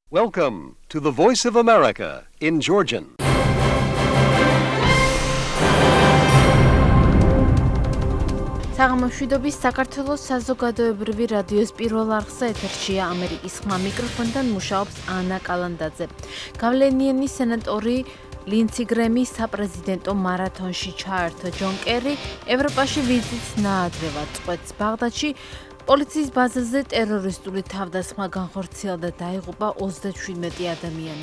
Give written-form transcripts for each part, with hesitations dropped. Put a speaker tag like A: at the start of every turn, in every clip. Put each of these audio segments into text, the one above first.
A: Welcome to the Voice of America in Georgian.
B: საღამოშვიდობის საქართველოს საზოგადოებრივი რადიოს პირველ არხზე ეთერშია ამერიკის ხმა მიკროფონთან მუშაობს ანა კალანდაძე. გავლენიანი სენატორი ლინცი გრემი საპრეზიდენტო მარათონში ჩაერთო. ჯონ კერი ევროპაში ვიზიტს ნაადრევად წყვეტს. ბაღდადში პოლიციის ბაზაზე ტერორისტული თავდასხმა განხორციელდა და დაიღუპა 37 ადამიანი.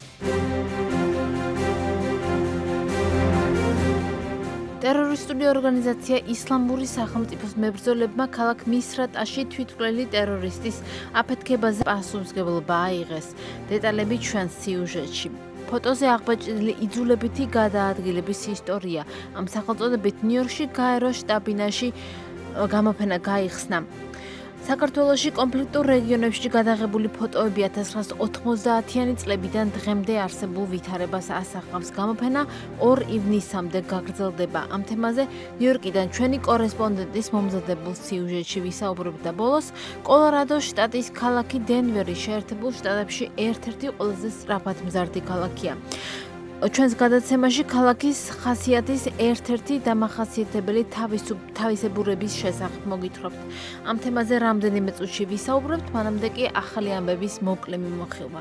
B: ტერორისტული ორგანიზაცია ისლამური სახელმწიფოს მებრძოლებმა ქალაქ მისრატაში თვითმკვლელი ტერორისტის აფეთქებაზე პასუხისმგებლობა აიღეს. დეტალები ჩვენ სიუჟეტში. ფოტოზე აღბეჭდილი იძულებითი გადაადგილების ისტორია. ამ სახელწოდებით ნიუ-იორკში გაეროს შტაბ-ბინაში გამოფენა გაიხსნა. საქართველოში კონფლიქტურ რეგიონებში გადაღებული ფოტოები 1990-იანი წლებიდან დღემდე არსებულ ვითარებას ასახავს. გამოფენა 2 ივნისამდე გაგრძელდება. ამ თემაზე ნიუ-იორკიდან ჩვენი კორესპონდენტის მომზადებულ სიუჟეტში ვისაუბრებთ და ბოლოს კოლორადოს შტატის ქალაქი დენვერი შეერთებულ შტატებში ერთ-ერთი ყველაზე სწრაფად მზარდი ქალაქია. ჩვენს გადაცემაში ქალაქის ხასიათის ერთ-ერთი დამახასიათებელი თავისებურების შესახებ მოგითხრობთ. ამ თემაზე რამდენიმე წუთში ვისაუბრებთ, მანამდე კი ახალი ამბების მოკლე მიმოხილვა.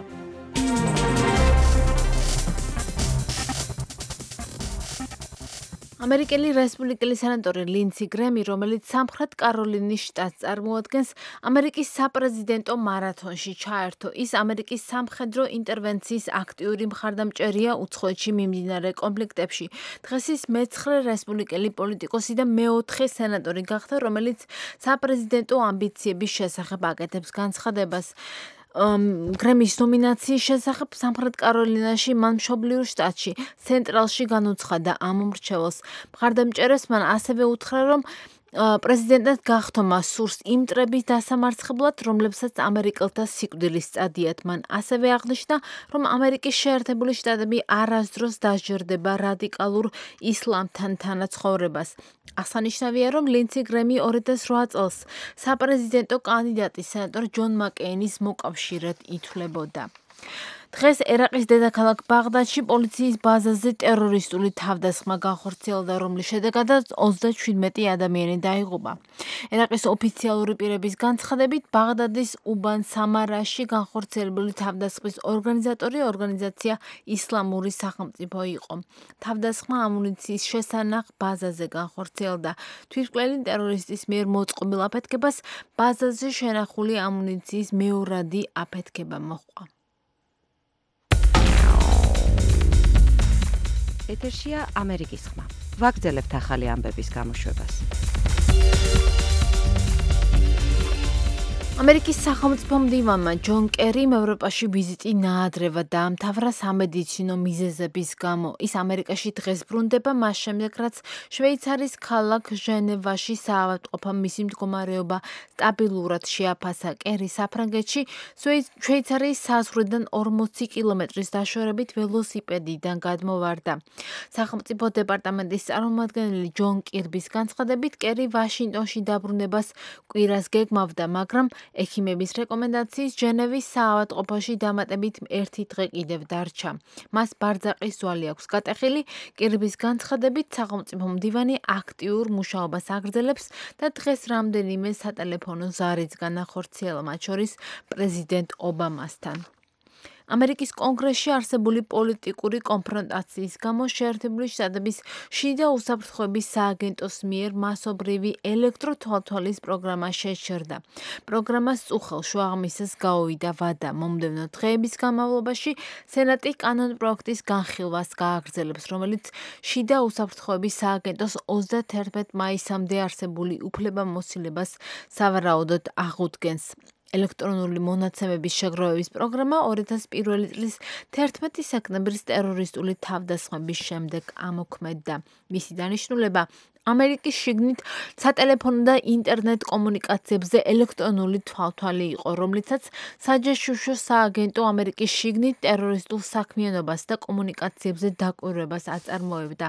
B: ამერიკელი რესპუბლიკელი სენატორი ლინცი გრემი, რომელიც სამხრეთ კაროლინის შტატს წარმოადგენს, ამერიკის საპრეზიდენტო მარათონში ჩაერთო. ის ამერიკის სამხედრო ინტერვენციის აქტიური მხარდამჭერია უცხოეთში მიმდინარე კონფლიქტებში. დღეს ის მე-9 რესპუბლიკელი პოლიტიკოსი და მე-4 სენატორი გახდა, რომელიც საპრეზიდენტო ამბიციების შესახებ აკეთებს განცხადებას. გრემის ნომინაციის შესახებ სამხრეთ კაროლინაში მან მშობლიურ შტატში, ცენტრალში განუცხადა ამ მრჩეველს. მხარდამჭერებს მან ასევე უთხრა, რომ პრეზიდენტად გახდომა სურს იმ მტრების დასამარცხებლად, რომლებსაც ამერიკელთა სიკვდილის წადიათ. მან ასევე აღნიშნა, რომ ამერიკის შეერთებული შტატები არასდროს დასჯერდება რადიკალურ ისლამთან თანაცხოვრებას. აღსანიშნავია, რომ ლინცი გრემი 2008 წელს საპრეზიდენტო კანდიდატი სენატორ ჯონ მაკეინის მოკავშირედ ითვლებოდა. დღეს ერაყის დედაქალაქ ბაღდადში პოლიციის ბაზაზე ტერორისტული თავდასხმა განხორციელდა, რომლის შედეგადაც 37 ადამიანი დაიღუპა. ერაყის ოფიციალური პირების განცხადებით, ბაღდადის უბან სამარაში განხორციელებული თავდასხმის ორგანიზატორი ორგანიზაცია ისლამური სახელმწიფო იყო. თავდასხმა ამუნიციის შესანახ ბაზაზე განხორციელდა. თვითმკვლელი ტერორისტის მიერ მოწყობილ აფეთქებას ბაზაზე შენახული ამუნიციის მეორადი აფეთქება მოჰყვა.
C: ეთერშია ამერიკის ხმა. ვაგრძელებთ ახალი ამბების გამოშვებას.
B: ამერიკის სახელმწიფო მდივანმა ჯონ კერიმ ევროპაში ვიზიტი ნაადრევა დაამთავრა სამედიცინო მიზეზების გამო. ის ამერიკაში დღეს ბრუნდება, მას შემდეგ, რაც შვეიცარიის ქალაქ ჟენევაში საავადმყოფო მისი მდგომარეობა სტაბილურად შეაფასა. კერი საფრანგეთში შვეიცარიის საზღვრიდან 40 კილომეტრის დაშორებით ველოსიპედიდან გადმოვარდა. სახელმწიფო დეპარტამენტის წარმომადგენელი ჯონ კირბის განცხადებით, კერი ვაშინგტონში დაბრუნებას კვირას გეგმავდა, მაგრამ ექიმების რეკომენდაციის ჟენევის საავადმყოფოში დამატებით 1 დღე კიდევ დარჩა. მას ბარძაყის ზვალი აქვს გატეხილი. კირბის განცხადებით, სახელმწიფო მდივანი აქტიურ მუშაობას აგრძელებს და დღეს რამდენიმე სატელეფონო ზარიც განახორციელა, მათ შორის პრეზიდენტ ობამასთან. ამერიკის კონგრესში არსებული პოლიტიკური კონფრონტაციის გამო შეერთებული შტატების შიდა უსაფრთხოების სააგენტოს მიერ მასობრივი ელექტროთვალთვალის პროგრამა შეჩერდა. პროგრამას წუხელ შუაღამისას გაუვიდა ვადა. მომდევნო დღეების განმავლობაში სენატი კანონპროექტის განხილვას გააგრძელებს, რომელიც შიდა უსაფრთხოების სააგენტოს 31 მაისამდე არსებული უფლებამოსილებას სავარაუდოდ აღუდგენს. ელექტრონული მონაცემების შეგროვების პროგრამა 2001 წლის 11 სექტემბრის ტერორისტული თავდასხმების შემდეგ ამოქმედდა. მისი დანიშნულება ამერიკის შიგნით სატელეფონო და ინტერნეტ კომუნიკაციებზე ელექტრონული თვალთვალი იყო, რომლითაც საჯაშუშო სააგენტო ამერიკის შიგნით ტერორისტულ საქმიანობას და კომუნიკაციებზე დაკვირვებას აწარმოებდა.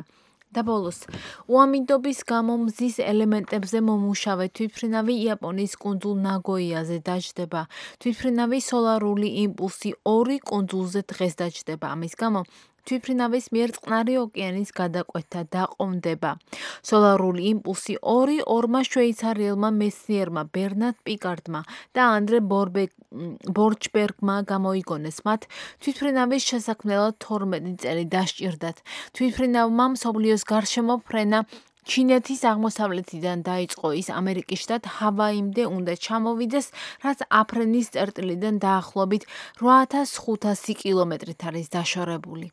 B: და ბოლოს, უამინდობის გამო მზის ელემენტებზე მომუშავე თვითმფრინავი იაპონიის კუნძულ ნაგოიაზე დაჯდება. თვითმფრინავის სოლარული იმპულსი 2 კუნძულზე დღეს დაჯდება. ამის გამო თვითმფრინავის მიერ წყნარი ოკეანის გადაკვეთა დაყრდნობა. სოლარული იმპულსი 2 შვეიცარიელმა მეცნიერმა ბერნარდ პიკარდმა და ანდრე ბორჩბერგმა გამოიგონეს. მათ თვითმფრინავის შესაქმნელად 12 წელი დასჭირდათ. თვითმფრინავმა მსოფლიოს გარშემო ფრენა ჩინეთის აღმოსავლეთიდან დაიწყო. ის ამერიკის შტატ ჰავაიმდე უნდა ჩამოვიდეს, რაც აფრენის წერტილიდან დაახლოებით 8500 კილომეტრით არის დაშორებული.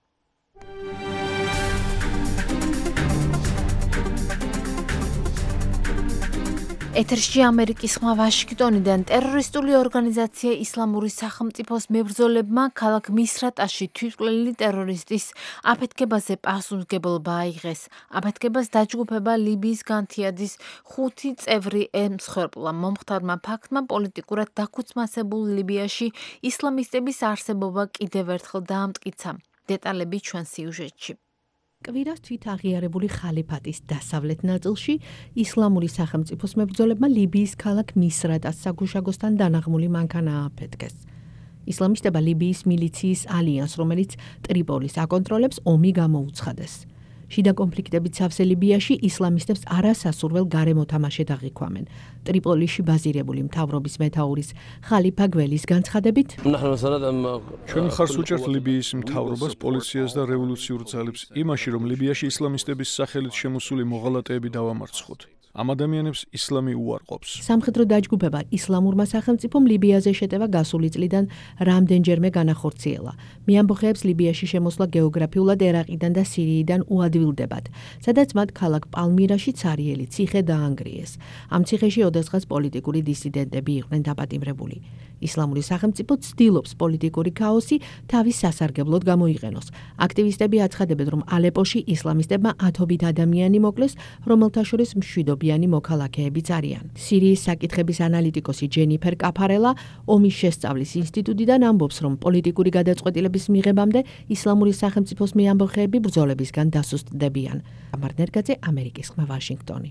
B: ეთერში ამერიკის ხმა ვაშინგტონიდან ტერორისტული ორგანიზაცია ისლამური სახელმწიფოს მებრძოლებმა ქალაქ მისრატაში თვითმკვლელი ტერორისტის აფეთქებაზე პასუხისმგებლობა აიღეს. აფეთქებას დაჯგუფება ლიბიის განთიადის 5 წევრი ემსხვერპლა. მომხდარმა ფაქტმა პოლიტიკურად დაქუცმაცებულ ლიბიაში ისლამისტების არსებობა კიდევ ერთხელ დაამტკიცა. დეტალები ჩვენ სიუჟეტში.
D: კვირას თვითაღიარებული ხალიფატის დასავლეთ ნაწილში ისლამური სახელმწიფოს მებრძოლებმა ლიბიის ქალაქ მისრატას საგუშაგოსთან დანაღმული მანქანა ააფეთქეს. ისლამისტებმა ლიბიის მილიციის ალიანს, რომელიც ტრიპოლის აკონტროლებს, ომი გამოუცხადეს. შიდა კონფლიქტებით სავსე ლიბიაში ისლამისტებს არასასურველ გარემო თამაშად აღიქვამენ. ტრიპოლიში ბაზირებული მთავრობის მეთაურის ხალიფა გველის განცხადებით,
E: ჩვენ მხარს უჭერთ ლიბიის მთავრობას, პოლიციას და რევოლუციურ ძალებს იმაში, რომ ლიბიაში ისლამისტების სახელით შემოსული მოღალატეები დავამარცხოთ. ამ ადამიანებს ისლამი უარყოფს.
D: სამხედრო დაჯგუფება ისლამურმა სახელმწიფომ ლიბიაზე შეტევა გასული წლიდან რამდენჯერმე განახორციელა. მიამბოხეებს ლიბიაში შემოსვლა გეოგრაფიულად ერაყიდან და სირიიდან უადვილდებათ, სადაც მათ ქალაქ პალმირაში ცარიელი ციხე დაანგრიეს. ამ ციხეში ოდესღაც პოლიტიკური დისიდენტები იყვნენ დაპატიმრებული. ისლამური სახელმწიფო ცდილობს პოლიტიკური ქაოსი თავის სასარგებლოდ გამოიყენოს. აქტივისტები აცხადებენ, რომ ალეპოში ისლამისტებმა 1000 ადამიანი მოკლეს, რომელთა შორის მშვიდობიანი მოქალაქეებიც არიან. სირიის საკითხების ანალიტიკოსი ჯენიფერ კაფარელა ომის შესწავლის ინსტიტუტიდან ამბობს, რომ პოლიტიკური გადაწყვეტილების მიღებამდე ისლამური სახელმწიფოს მეამბოხეები ბრძოლებისგან დასუსტდებიან. ამარ ნერგაძე, ამერიკის ხმა, ვაშინგტონი.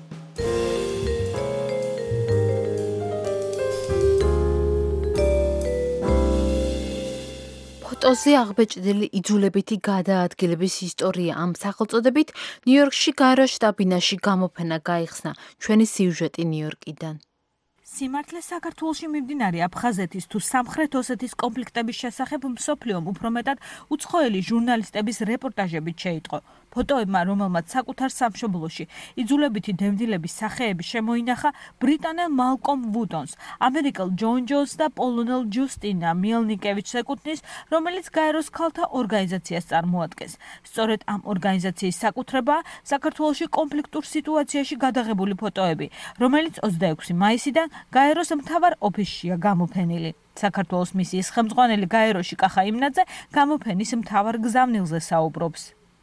B: ფოტოზე აღბეჭდილი იძულებითი გადაადგილების ისტორია ამ სახელწოდებით ნიუ-იორკში გაეროს შტაბ-ბინაში გამოფენა გაიხსნა. ჩვენი სიუჟეტი ნიუ-იორკიდან.
F: სიმართლე საქართველოში მიმდინარე აფხაზეთის თუ სამხრეთ ოსეთის კონფლიქტების შესახებ მსოფლიომ უფრო მეტად უცხოელი ჟურნალისტების რეპორტაჟებით შეიტყო. ფოტოებმა, რომელმაც საკუთარ სამშობლოში იძულებითი დემდილების სახეები შემოინახა ბრიტანელ მალკომ ვუტონს, ამერიკელ ჯონ ჯონს და პოლონელ ჯუსტინა მიელნიკევიჩს ეკუთვნის, რომელიც გაეროს ქალთა ორგანიზაციას წარმოადგენს. სწორედ ამ ორგანიზაციის საკუთრებაა საქართველოში კონფლიქტურ სიტუაციაში გადაღებული ფოტოები, რომელიც 26 მაისიდან გაეროს მთავარ ოფისშია გამოფენილი. საქართველოს მისიის ხელმძღვანელი გაეროში კახა იმნაძე გამოფენის მთავარ გზავნილზე საუბრობს.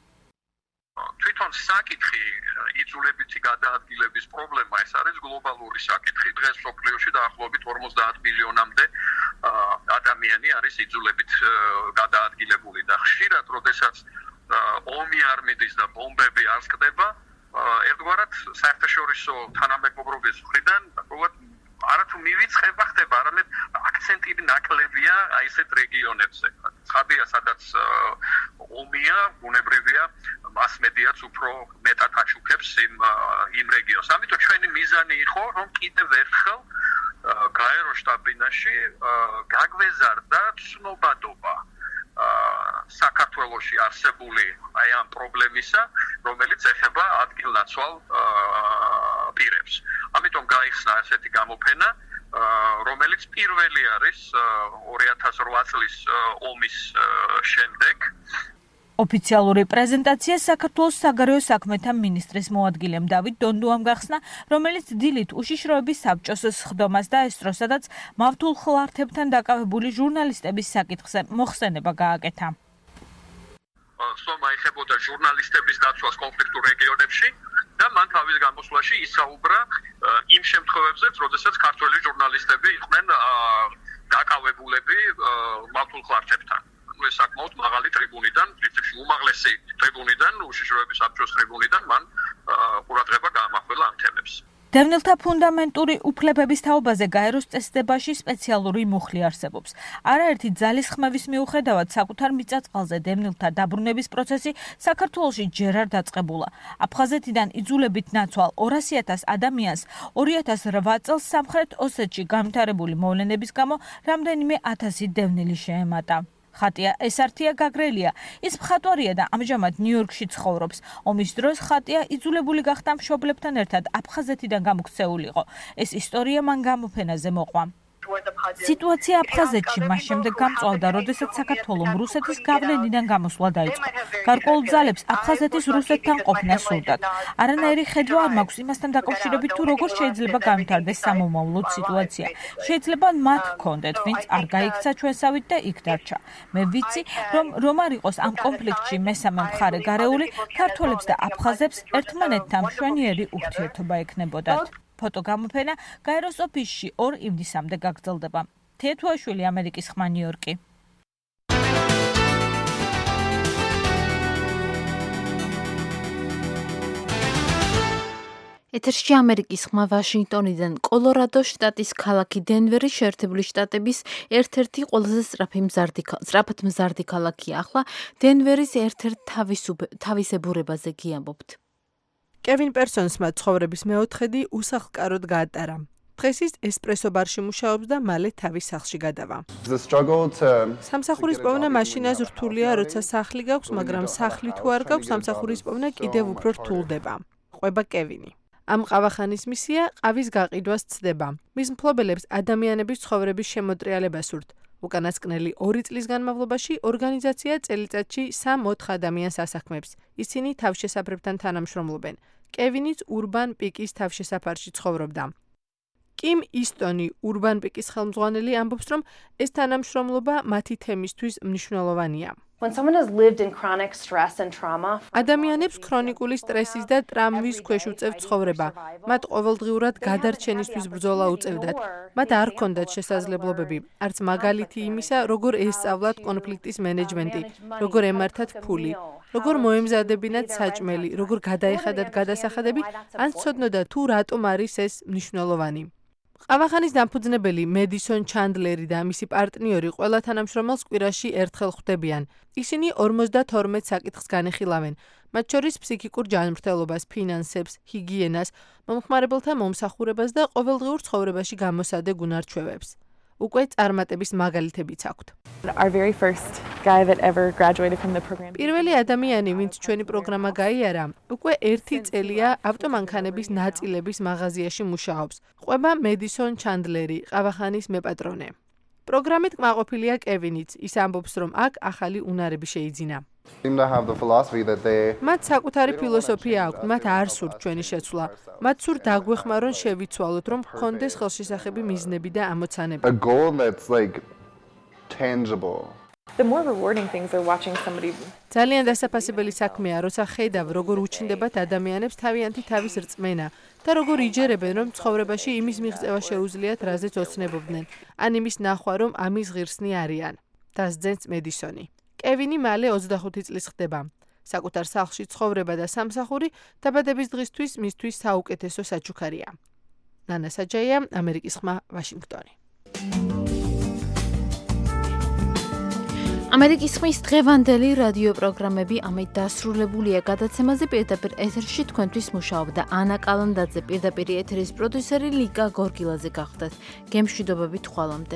G: თვითონ საკითხი იძულებითი გადაადგილების პრობლემა ეს არის გლობალური საკითხი. დღეს მსოფლიოში დაახლოებით 50 მილიონამდე ადამიანი არის იძულებით გადაადგილებული და ხშირად, როდესაც ომი არ მიდის და ბომბები არ სკდება, ერთგვარად საერთაშორისო თანამეგობრობის მხრიდან არათუ მივიწყება ხდება, არამედ აქცენტი ნაკლებია აი ესეთ რეგიონებზე. ცხადია, სადაც ომია, ბუნებრივია, მასმედიაც უფრო მეტად აშუქებს იმ რეგიონს. ამიტომ ჩვენი მიზანი იყო, რომ კიდევ ერთხელ გაეროს შტაბ-ბინაში გაგვეზარდა ცნობადობა საქართველოში არსებული აი ამ პრობლემისა, რომელიც ეხება ადგილნაცვალ პირებს. ამიტომ გაიხსნა ესეთი გამოფენა, რომელიც პირველი არის 2008 წლის ომის შემდეგ.
F: ოფიციალური პრეზენტაცია საქართველოს საგარეო საქმეთა მინისტრის მოადგილემ დავით დონდუამ გახსნა, რომელიც დილით უშიშროების საბჭოს სხდომას დაესწრო, სადაც მავთულ ხლართებთან დაკავებული ჟურნალისტების საკითხზე მოხსენება გააკეთა.
G: სომა ეხებოდა ჟურნალისტების დაცვას კონფლიქტურ რეგიონებში და მან თავის გამოსვლაში ისაუბრა იმ შემთხვევებზეც, როდესაც ქართველი ჟურნალისტები იყვნენ დაკავებულები მავთულ ხლართებთან. გადაასრულეს საკმაოდ მაღალი ტრიბუნიდან, პრინციპში უმაღლესი ტრიბუნიდან, უშიშროების საბჭოს ტრიბუნიდან მან ყურადღება გაამახვილა ამ თემებს.
F: დევნილთა ფუნდამენტური უფლებების თაობაზე გაეროს წესდებაში სპეციალური მუხლი არსებობს. არაერთი ძალისხმევის მიუხედავად საკუთარ მიწა-წყალზე დევნილთა დაბრუნების პროცესი საქართველოში ჯერ არ დაწყებულა. აფხაზეთიდან იძულებით ნაცვალ 200,000 ადამიანს 2008 წელს სამხრეთ ოსეთში გამთარებული მოვლენების გამო რამდენიმე ათასი დევნილი შეემატა. ხატია ესართია გაგრელია. ის მხატვარია და ამჟამად ნიუ-იორკში ცხოვრობს. ომის დროს ხატია იძულებული გახდა მშობლებთან ერთად აფხაზეთიდან გამოქცეულიყო. ეს ისტორია მან გამოფენაზე მოყვა. სიტუაცია აფხაზეთში მას შემდეგ გამწვავდა, როდესაც საქართველომ რუსეთის გავლენიდან გამოსვლა დაიწყო. გარკვეულ ძალებს აფხაზეთის რუსეთთან ყოფნა სურდათ. არანაირი ხედვა არ მაქვს იმასთან დაკავშირებით, თუ როგორ შეიძლება გამართდეს სამომავლოდ სიტუაცია. შეიძლება მათ ჰქონდეთ, ვინც არ გაიქცა ჩვენსავით და იქ დარჩა. მე ვიცი, რომ არ იყოს ამ კონფლიქტში მესამე მხარე გარეული, ქართველებს და აფხაზებს ერთმანეთთან მშვენიერი ურთიერთობა ექნებოდათ. ფოტოგამოფენა გაეროს ოფისში 2 ივნისამდე გაგრძელდება. თეთუაშვილი, ამერიკის ხმა, ნიუ-იორკი.
B: ეთერში ამერიკის ხმა ვაშინგტონიდან. კოლორადოს შტატის ქალაქი დენვერი შეერთებული შტატების ერთ-ერთი ყველაზე სწრაფად მზარდი ქალაქია. ახლა დენვერის ერთ-ერთ თავისებურებაზე გიამბობთ.
H: კევინ პერსონსმა ცხოვრების მეოთხედი უსახლკაროდ გაატარა. დღეს ის ესპრესო ბარში მუშაობს და მალე თავის სახლში გადავა. სამსახურის პოვნა მაშინაც რთულია, როცა სახლი გაქვს, მაგრამ სახლი თუ არ გაქვს, სამსახურის პოვნა კიდევ უფრო რთულდება. ყვება კევინი. ამ ყავახანის მისია ყავის გაყიდვა სცდება. მის მფლობელებს ადამიანების ცხოვრების შემოტრიალება სურთ. უკანასკნელი 2 წლის განმავლობაში ორგანიზაცია წელიწადში 3-4 ადამიანს ასაქმებს. ისინი თავშესაფრებთან თანამშრომლობენ. კევინიც ურბან პიკის თავშესაფარში ცხოვრობდა. კიმ ისტონი, ურბან პიკის ხელმძღვანელი, ამბობს, რომ ეს თანამშრომლობა მათი თემისთვის მნიშვნელოვანია. ადამიანებს ქრონიკული სტრესის და ტრამვის ქვეშ უწევთ ცხოვრება. მათ ყოველდღიურად გადარჩენისთვის ბრძოლა უწევდათ. მათ არ ჰქონდათ შესაძლებლობები, არც მაგალითი იმისა, როგორ ესწავლათ კონფლიქტის მენეჯმენტი, როგორ ემართათ ფული, როგორ მოემზადებინათ საჭმელი, როგორ გადაეხადათ გადასახადები, ან ცოდნოდათ თუ რატომ არის ეს მნიშვნელოვანი. ყავახანის დამფუძნებელი მედისონ ჩანდლერი და მისი პარტნიორი ყველა თანამშრომელს კვირაში ერთხელ ხვდებიან. ისინი 52 საკითხს განეხილავენ, მათ შორის ფსიქიკურ ჯანმრთელობას, ფინანსებს, ჰიგიენას, მომხმარებელთა მომსახურებას და ყოველდღიურ ცხოვრებაში გამოსადეგ უნარჩვევებს. უკვე წარმატების მაგალითებიც აქვთ. პირველი ადამიანი, ვინც ჩვენი პროგრამა გაიარა, უკვე 1 წელია ავტომანქანების ნაწილების მაღაზიაში მუშაობს. ყვება მედისონ ჩანდლერი, ყავახანის მეპატრონე. პროგრამით კმაყოფილია კევინიც. ის ამბობს, რომ აქ ახალი უნარები შეიძინა. მათ საკუთარი ფილოსოფია აქვთ, მათ არ სურთ ჩვენი შეცვლა. მათ სურთ დაგვეხმარონ შევიცვალოთ, რომ ჰქონდეს ხელშესახები მიზნები და ამოცანები. ძალიან დასაფასებელი საქმეა, როცა ხედავ, როგორ უჩნდებათ ადამიანებს თავიანთი თავის რწმენა და როგორ იჯერებენ, რომ ცხოვრებაში იმის მიღწევა შეუძლიათ, რაზეც ოცნებობდნენ, ან იმის ნახვა, რომ ამის ღირსნი არიან. დასძენს მედისონი. კევინი მალე 25 წლის ხდება. საკუთარ სახლში ცხოვრება და სამსახური დაბადების დღისთვის მისთვის საუკეთესო საჩუქარია. ნანა საჯაია, ამერიკის ხმა, ვაშინგტონი.
B: ამერიკის ხმის დღევანდელი რადიო პროგრამები ამით დასრულებულია. გადაცემაზე პირდაპირ ეთერში თქვენთვის მუშაობდა ანა კალანდაძე, პირდაპირ ეთერის პროდიუსერი ლიკა გორგილაძე გახდათ. გემშვიდობებით ხვალამდე.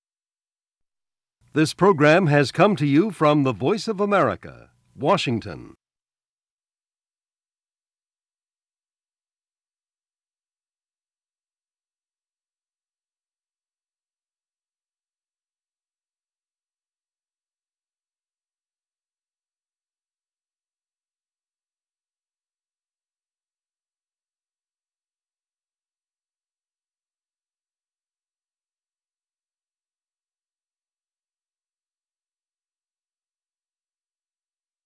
A: This program has come to you from the Voice of America, Washington.